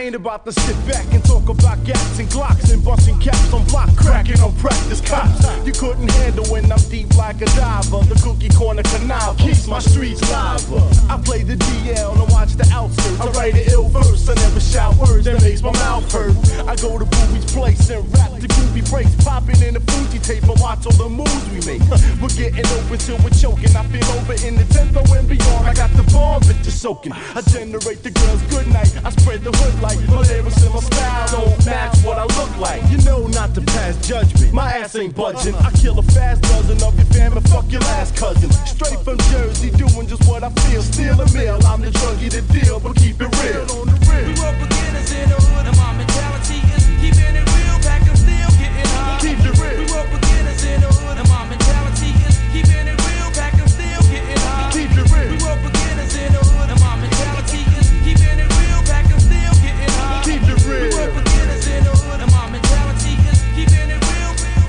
ain't about to sit back and talk about gats and glocks and busting caps on block, cracking on practice cops. You couldn't handle when I'm deep like a diver. The cookie corner canal keeps my streets live. I play the DL and watch the outskirts. I write an ill verse, I never shout words that makes my mouth hurt. I go to Booby's place and rap the groovy breaks, popping in the Fuji tape and watch all the moves we make. We're getting open till we're choking. I feel over in the 10th and beyond. I got the bomb, bitches soaking. I generate the girls good night. I spread the hood like my lyrics and my style don't match what I look like. You know not to pass judgment. My ass ain't budging. I kill a fast dozen of your fam and fuck your last cousin. Straight from Jersey, doing just what I feel. Steal a meal, I'm the druggie to deal, but keep it real. On the real. We were beginners in the hood, and my mentality is keeping it real, packing steel, getting high. Keep it real. We were beginners in the hood, and my mentality is keeping it real, packing steel, getting high. Keep it real. We were beginners in the hood, and my mentality is keeping it real, packing steel, getting high. Keep it real. We were beginners in the hood, and my mentality is keeping it real.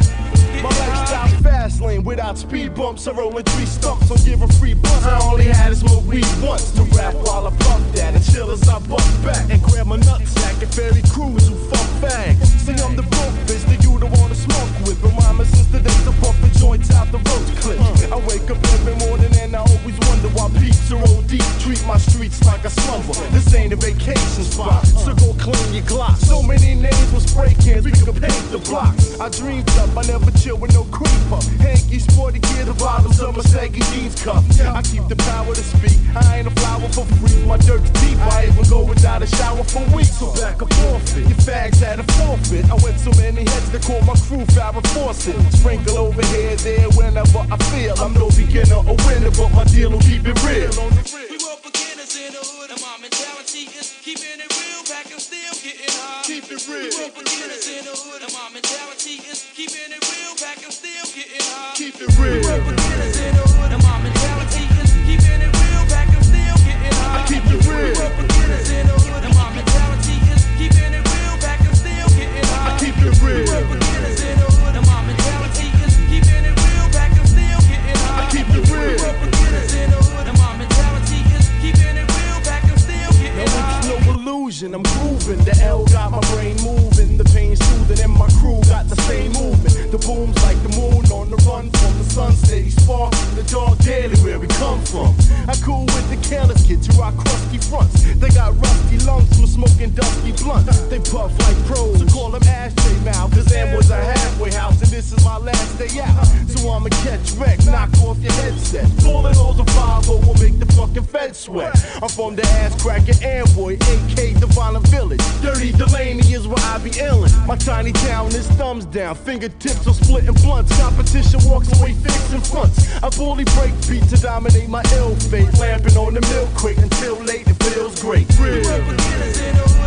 My lifestyle fast lane without speed bumps. I rollin' 3 stumps, I'm giving free blunts. I only had to smoke weed once to rap while I puff that and chill as I bust back and grab my nutsack and ferry crews who fuck fags. See, I'm the broke bitch that you don't wanna smoke with. Remind me since the days of puffin' joints out the road clip. I wake up every morning and I always wonder why peeps are OD. Treat my streets like a slumber. This ain't a vacation spot, so go clean your Glock. So many names with spray cans, we could paint the blocks. I dreamed up, I never chill with no creeper. Hanky, sporty gear, the bottoms of my saggy jeans cuff. I keep the power to speak. I ain't a flower for free. My dirt's deep. I even go without a shower for weeks. So back a forfeit. Your fags had a forfeit. I went so many heads to call my crew Farrah Fawcett. Sprinkle over here, there, whenever I feel. I'm no beginner or winner, but my deal will keep it real. We were beginners in the hood, and my mentality is keeping it real, packing steel, getting high. Keep it real. We were beginners in the hood, and my mentality is keeping it real, packing steel, getting high. Keep it real. We were beginners in the hood, and my mentality is keeping it real, packing steel, getting high. Keep it real. We were beginners in the hood, and my mentality is keeping it real, packing steel, getting high. Keep it real. We were beginners in the hood, and my mentality is keeping it real, packing steel, getting high. Keep it real. We were beginners in the hood, and my mentality is keeping it real, packing steel, getting high. No illusion, I'm grooving. The L got my brain moving, the pain soothing, and my crew got the same movement. The boom's like the moon on the run from the sun, steady spark in the dark daily where we come from. I cool with the careless kids who rock crusty fronts. They got rusty lungs from smoking dusty blunts. They puff like pros, so call them ashtray mouth. Cause Am was a halfway house and this is my last day out. So I'ma catch wreck, knock off your headset. Falling all the 5 will make the fucking fed sweat. I'm from the ass cracking Amboy, AK the violent village. Dirty Delaney is where I be illin'. My tiny town is thumbs down, fingertips are splitting blunts. Competition walks away fixing fronts. I bully break beats to dominate my ill fate. Lamping on the milk crate until late, it feels great. Real.